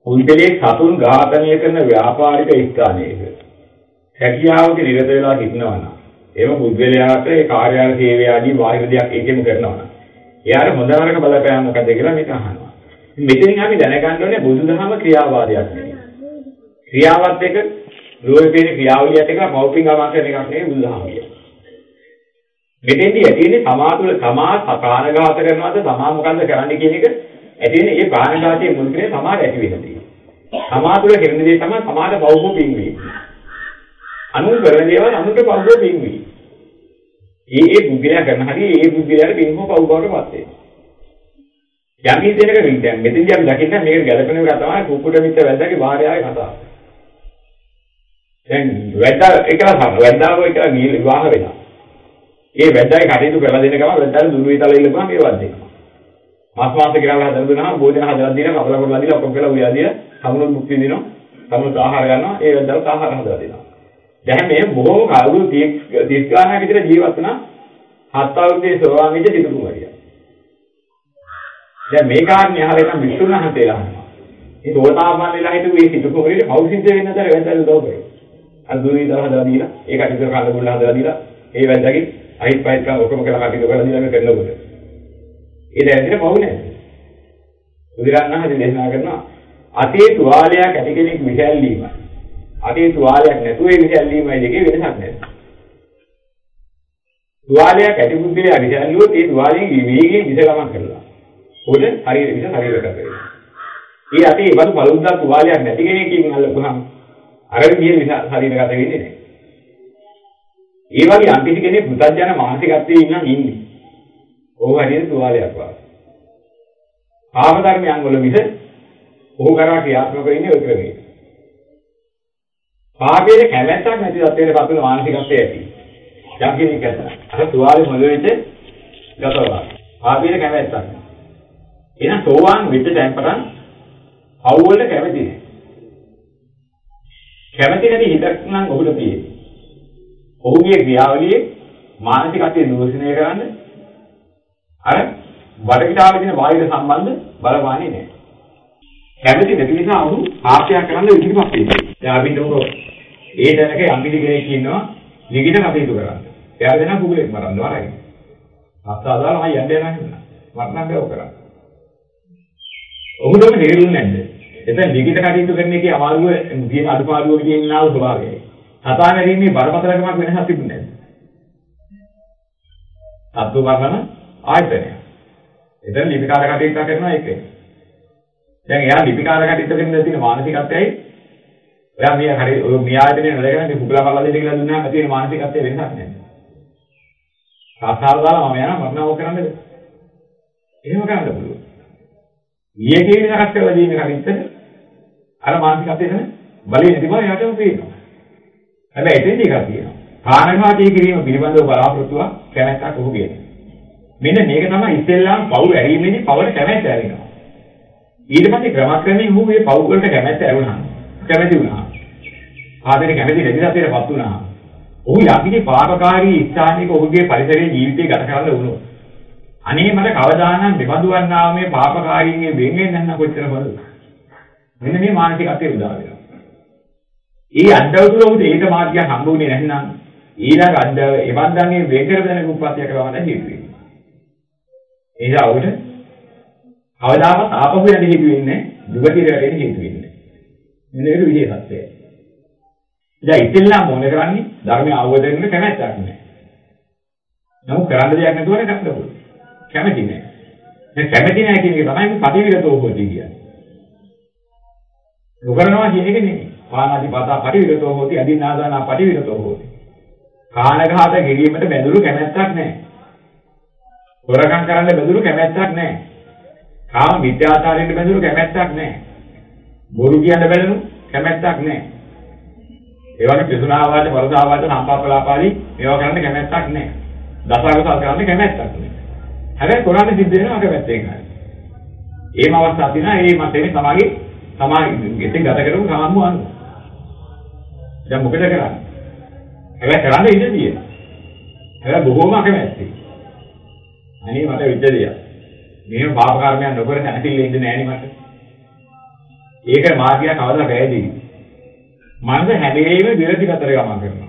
උන්දලේ සතුන් ඝාතනය කරන ව්‍යාපාරික ස්ථානයක හැකියාවක නිරත වෙලා සිටිනවා නම් එම පුද්ගලයාට ඒ කාර්යාල සේවය ආදී බාහිර දෙයක් ඒකෙම කරනවා නම් එයාට හොඳ නරක බලපෑම මොකද කියලා මේක අහනවා. මෙතනින් අපි දැනගන්න ඕනේ බුදුදහම ක්‍රියාවාදයක් නෙවෙයි. ක්‍රියාවත් එක ලෝකයේ ක්‍රියාවලියත් එක මෞපින් ගමන් එකක් නෙවෙයි බුදුදහම කියන්නේ. මෙතෙන්දී ඇතිනේ තමා තුළ තමා ප්‍රාණඝාත කරනවාද තමා මොකද්ද කරන්නේ කියන එක ඇතිනේ මේ ප්‍රාණඝාතයේ මුල් කරේ තමාට ඇති වෙන්නේ. තමා තුළ කරන දේ තමයි තමාට බෞද්ධ පින්වීම. අනුන් කරන දේවල් අනුන්ට බෞද්ධ පින්වීම. ඒ බුද්ධිය කරන හැටි ඒ බුද්ධියට පින්වම බෞද්ධවට පත් වෙනවා. යම් කිසි දෙයක විද්‍යාව මෙතෙන්දී අපි දකින්න මේක ගැළපෙන එක තමයි කුකුඩ මිත්‍ර වැද්දාගේ භාර්යාවේ කතාව. දැන් වැද්දාව එකලා විවාහ වෙනවා. ඒ වැද්දාගේ කටයුතු කරලා දෙන ගමන් වැද්දාට දුර්විතල ඉල්ලපුවා මේවත් දෙනවා. මාස් කියලා හදලා දුන්නා භෝජන හදලා දීලා කපලා කරලා දීලා ඔක්කොම කරලා උයා දීලා සමුණු මුක්ති දිනවා. සමුණු ආහාර ගන්නවා ඒ වැද්දාට ආහාර හදලා දෙනවා. දැන් මේ බොහොම කවුරු 30 ගානක් විතර ජීවත් වුණා 7 අවුරුද්දේ සෝවාන් වෙච්ච සිටුකුමරියා. දැන් මේ කාරණේ අහලා ඉතින් විසුණු හතේලා අහනවා. ඒ තෝතාපන්න වෙලා හිටු මේ සිටුකුමරියට කවුසිද්ද වෙන්න තර වැද්දාට උදව් කරේ. අර දුර්විතල හදලා දීලා ඒ කටයුතු කරලා ගුල්ල හදලා දීලා ඒ වැද්දාගේ අයිත් පයිත් ගන්න ඔක්කොම කරලා කටයුතු කරලා දීලා මේ කරනකොට ඒ දැන් පවු නැහැ. බුදුරණන් දේශනා කරනවා අතේ තුවාලයක් ඇති කෙනෙක් විසැල්ලීමයි. අතේ තුවාලයක් නැතුව ඒ විසැල්ලීමයි දෙකේ වෙනසක් නැහැ. තුවාලයක් ඇති බුද්ධිලා විසැල්ලුවොත් ඒ තුවාලයෙන් වේගයෙන් විස ගමන් කරලා. උඩ හරියට විස ශරීරයට කරේ. ඒ අතේ බඳු බලුද්දා තුවාලයක් නැති කෙනෙක්ගෙන් අල්ලපුවාම අර විදිහේ විස ශරීරගත වෙන්නේ නැහැ. ඒ වගේ අන්තිම කෙනෙක් පුතඥ මානසිකත්වයේ ඉන්නේ. ඔහු හරියට තුවාලයක් වගේ. පාප ධර්මයන් වල විස ඔහු කරා ක්‍රියාත්මක වෙන්නේ ඔය ක්‍රමයේ. පාපයේ කැමැත්තක් නැති තත්ත්වයකට පත් වෙන මානසිකත්වය ඇති. යම් කෙනෙක් ඇත්තා. අර තුවාලේ මොළ වෙච්ච ගතවලා. පාපයේ කැමැත්තක්. එහෙනම් සෝවාන් වෙච්ච දැන් පටන් පව් වලට කැමති නැහැ. කැමති නැති හිතක් නම් ඔහුට තියෙන්නේ. ඔහුගේ ක්‍රියාවලියේ මානසිකත්වයේ දෝෂණය කරන්න අර වඩපිටාවේ තියෙන බාහිර සම්බන්ධ බලපාන්නේ නැහැ. කැමති නැති නිසා ඔහු ආශය කරන්න ඉදිරිපත් වෙනවා. දැන් අපි හිතමු ඒ දැනක යම්කිසි කෙනෙක් ඉන්නවා නිගිට කටයුතු කරන්න. එයාලා දෙනා කුකුලෙක් මරන්න වරයි. අත්සාදාලා මම යන්න යනවා නේද? මරන්න බෑ කරා. ඔහුටම තේරුන්නේ නැද්ද? එතන නිගිට කටයුතු කරන එකේ අමාරුව තියෙන අඩුපාඩුව කියනවා ස්වභාවයයි. සතා මැරීමේ බරපතලකමක් වෙනසක් තිබුණේ නැද්ද? සත්තු මරණ ආයතනය. එතන ලිපිකාර කටයුතු කරනවා ඒකයි. දැන් එයා ලිපිකාර කටයුතු කරන තියෙන මානසිකත්වයයි ඔයා මේ හරි ඔය මේ ආයතනයේ නැලගෙන මේ කුකුලා කරලා දෙන්න කියලා දුන්නාම තියෙන මානසිකත්වය වෙනසක් නැහැ. සාසාර දාලා මම යනවා මරණව කරන්නද? එහෙම කරන්න පුළුවන්. ඊයේ කියන එකක් කරලා දෙන්න කලින්ද අර මානසිකත්වය තමයි බලේ නැති බව යටම පේනවා. හැබැයි එතෙන්දි එකක් තියෙනවා. කාණඝාතය කිරීම පිළිබඳව බලාපොරොත්තුවක් කැමැත්තක් ඔහු කියන්නේ. මෙන්න මේක තමයි ඉස්සෙල්ලාම පව් ඇරීමේදී පවට කැමැත්ත ඇරිනවා. ඊට පස්සේ ක්‍රමක්‍රමයෙන් ඔහු මේ පව් වලට කැමැත්ත ඇරුණා. කැමැති වුණා. ආදරේ කැමැති නැතිසතරපත් වුණා. ඔහු යම්කිසි පාපකාරී ස්ථානික ඔහුගේ පරිසරයේ ජීවිතය ගත කරන්න වුණොත්. අනේ මට කවදානම් දෙබඳු වන්නා මේ පාපකාරීන්ගේ වෙන් වෙන්න නම් කොච්චර බලද? මෙන්න මේ මානසිකත්වය උදා වෙනවා. ඒ අද්දවතුල උට ඒක මාර්ගය හම්බුනේ නැත්නම් ඊළඟ අද්දව එවන්දන්ගේ වෙන් කර දෙන උප්පත්තිය කරවන්න හේතු වෙනවා. ඒ නිසා උට කවදාවත් ආපහු යන්න හේතු වෙන්නේ දුගතියට වැටෙන්න හේතු වෙන්නේ. මෙන්න ඒක විශේෂත්වය. දැන් ඉතින්ලා මොන කරන්නේ ධර්මය අවබෝධ කරගන්න කැමැත්තක් නැහැ. නමුත් කරන්න දෙයක් නැතුවනේ කරන්න පුළුවන්. කැමැති නැහැ. මේ කැමැති නැහැ කියන එක තමයි මේ පටිවිරතෝ හොති කියන්නේ. නොකරනවා කියන එක නෙමෙයි. පානාදී පාතා පටිවිරතෝ හොති අදින්නාදානා පටිවිරතෝ හොති. කාණඝාත කිරීමට බැඳුරු කැමැත්තක් නැහැ. හොරකම් කරන්න බැඳුරු කැමැත්තක් නැහැ. කාම විද්‍යාචාරයට බැඳුරු කැමැත්තක් නැහැ. බොරු කියන්න බැඳුරු කැමැත්තක් නැහැ. ඒ වගේ පිසුනාවාද වරදාවාද සම්පාපලාපාදී මේවා කරන්න කැමැත්තක් නැහැ. දසාගත කරන්න කැමැත්තක් නැහැ. හැබැයි කොරානේ සිද්ධ වෙනවා කැමැත්තෙන් හරි. ඒම අවස්ථාවක් තියෙනවා ඒ මතේ සමාගයේ ගෙතෙන් ගත කරමු සාම්මු අන්න. දැන් මොකද කරන්නේ? හැබැයි කරන්න ඉඩ තියෙනවා. හැබැයි බොහෝම අකමැත්තයි. අනේ මට විද්‍යාව. මෙහෙම පාප කර්මයන් නොකර නැතිල ඉඳ නෑනේ මට. ඒක මාර්ගය කවදා වැයදී. මනස හැම වෙලෙම විරති පැතර ගමන් කරනවා.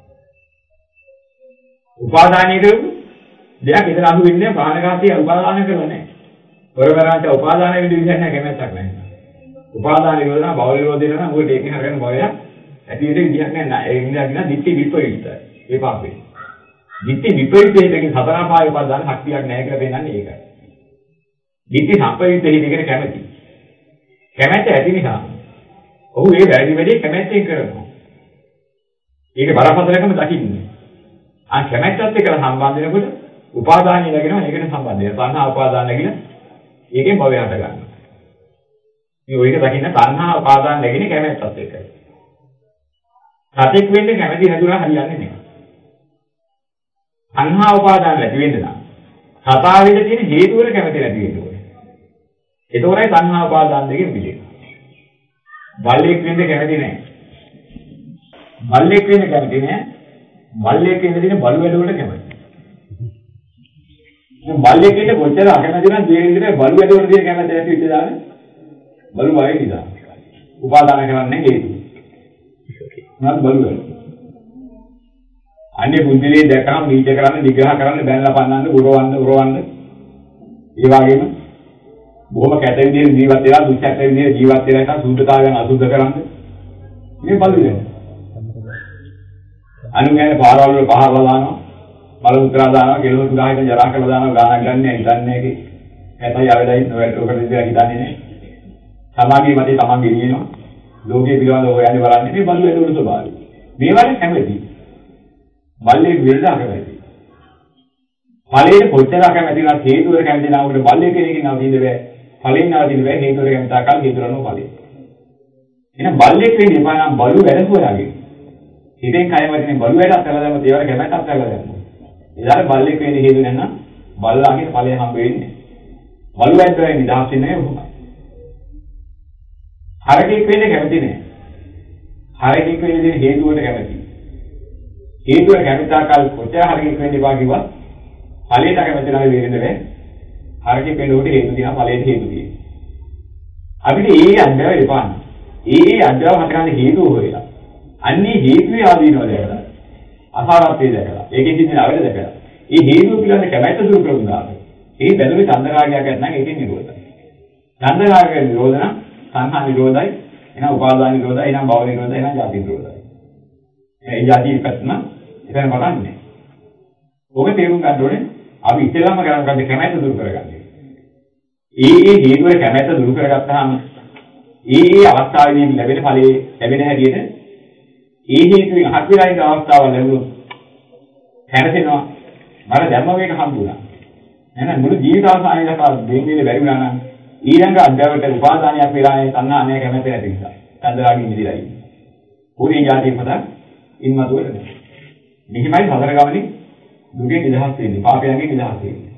උපාදානයේ කරු දෙයක් ඉතල අහු වෙන්නේ ප්‍රාණඝාතය උපාදාන කරලා නැහැ. පරමරාජ උපාදාන වෙන්න විදිහක් නැහැ කැමැත්තක් නැහැ. උපාදාන නිරෝධන භව නිරෝධය නම් මොකද ඒකෙන් හරගෙන භවය ඇති වෙන විදිහක් නැහැ. ඒ නිසා කියන දිට්ඨි විපරීතයි. ඒ පාපේ. දිට්ඨි විපරීතයෙන් සතරපාය උපාදාන ශක්තියක් නැහැ කියලා පෙන්නන්නේ ඒකයි. දිට්ඨි සම්පරීතයෙන් ඉගෙන කැමැති. කැමැත්ත ඇති නිසා ඔහු ඒ වැරදි වැඩේ කැමැත්තෙන් කරනවා. ඒක බරපතලකම දකින්නේ. කැමැත්තත් එක්ක සම්බන්ධ වෙනකොට උපාදානිය නැගෙනවා ඒකට සම්බන්ධ වෙනවා. තණ්හා උපාදාන නැගින ඒකෙන් භවය හට ගන්නවා. මේ ඔයක දකින්න තණ්හා උපාදාන නැගින කැමැත්තත් එක්කයි. සතෙක් වෙන්න කැමැති නැතුණා හරියන්නේ නැහැ. තණ්හා උපාදාන නැති වෙන්න නම් සතාවෙද තියෙන හේතු වල කැමැති නැති වෙන්න ඕනේ. ඒතෝරයි තණ්හා උපාදාන දෙකෙන් පිළිගන්නේ. බල්ලෙක් වෙන්න කැමැති නැහැ. බල්ලෙක් වෙන්න කැමැති නැහැ. බල්ලෙක් වෙන්න තියෙන බලු වැඩ වලට කැමැති. බල්ලෙක් වෙන්න කොච්චර අකමැති නම් දෙන්නේ බලු වැඩ වලට තියෙන කැමැත්ත නැති වෙච්ච දාන බලු වගේ නිසා. උපාදාන කරන්නේ හේතු. නත් බලු වැඩ. අන්නේ බුද්ධිලේ දැකම නීච කරන්න, නිග්‍රහ කරන්න, බැලලා පන්නන්න, උරවන්න. ඒ වගේම බොහොම කැත විදිහට ජීවත් වෙලා දුක්ඛ විදිහට ජීවත් වෙලා ඉතින් සුද්ධතාවයන් අසුද්ධ කරන්න. මේ බලු වෙනවා. අනුගමන පාරවල් වල පහරලා දානවා. බල උත්‍රා දානවා, කෙලව සුදාහිත ජරා කරලා දානවා, ගානක් ගන්න හිතන්නේ ඒකේ. නැතයි ආවෙදයි ඔකට විදිහට හිතන්නේ නැහැ. සමාගයේ මතේ තමන් ගෙනියනවා. ලෝකයේ පිළිබඳව හොයන්නේ බලන්නේ මේ බලු වේදවල ස්වභාවය. මේ වගේ කැමැති. බල්ලේ විරද අකමැති. ඵලයේ කොච්චර අකමැති නම් හේතු වල කැමති නම් උඩ බල්ලේ කෙනෙක්ගේ නවතින්න බෑ. ඵලෙන් නවතින්න බෑ හේතු වල කැමති ආකාර හේතු වලම ඵලෙ. එහෙනම් බල්ලෙක් වෙන්නේ එපා නම් බලු වැඩ හොයාගෙන. හිතෙන් කය වදිනේ බලු වැඩක් කරලා දැම්ම දේවල් කැමැත්තක් කරලා දැම්ම. ඒදාට බල්ලෙක් වෙන්නේ හේතු නැත්නම් බල්ලාගේ ඵලය හම්බ වෙන්නේ. බලු වැඩ කරේ නිදහස් වෙන්නේ නැහැ. හරකෙක් වෙන්නේ කැමති නෑ. හරකෙක් වෙන්නේ හේතු වලට කැමති. හේතුව කැමති ආකාර කොච්චර හරකෙක් වෙන්න එපා කිව්වත් ඵලයට කැමති නම් වෙන්නේ නැහැ. හරකෙක් වෙන්න උඩ හේතු දිනා ඵලයට හේතු තියෙනවා. අපිට ඒ අධ්‍යාව එපාන. ඒ අධ්‍යාව හතරන්නේ හේතුව හොයලා. අන්නේ හේතුවේ ආදීනව දැකලා. අසාරත්වය දැකලා. ඒකෙන් තියෙන අවල දැකලා. ඒ හේතුව පිළිබඳ කැමැත්ත දුරු කරුණා. ඒ බැඳුනේ චන්දරාගයක් නැත්නම් ඒකෙන් නිරෝධයි. චන්දරාගයේ නිරෝධන සංහා නිරෝධයි. එහෙනම් උපාදාන නිරෝධයි. එහෙනම් භව නිරෝධයි. එහෙනම් ජාති නිරෝධයි. ඒ ජාති එකත්ම එතන බලන්නේ. ඔබ තේරුම් ගන්න ඕනේ අපි ඉතලම කරන්නේ කැමැත්ත දුරු කරගන්නේ. ඒ හේතුවේ කැමැත්ත දුරු කරගත්තාම ඒ අවස්ථාවේදී ලැබෙන ඵලයේ ලැබෙන හැටියට ඒ හේතුවෙන් හත් වෙලා ඉන්න අවස්ථාවල් ලැබුණොත් හැරෙනවා. මර ධර්ම වේග හම්බුණා. එහෙනම් මුළු ජීවිත අවසානයේදී දෙන්නේ බැරි වුණා නම් ඊළඟ අධ්‍යාපනයට උපාදානයක් වෙලා තණ්හා අනේක කැමැත්ත නැති නිසා. චන්දරාගින් මිදලා ඉන්නේ. උනේ ජාතිය පද ඉන්නතුවද නැහැ. මෙහිමයි හතර ගමනේ දුකේ නිදහස් වෙන්නේ. පාපයන්ගේ නිදහස් වෙන්නේ.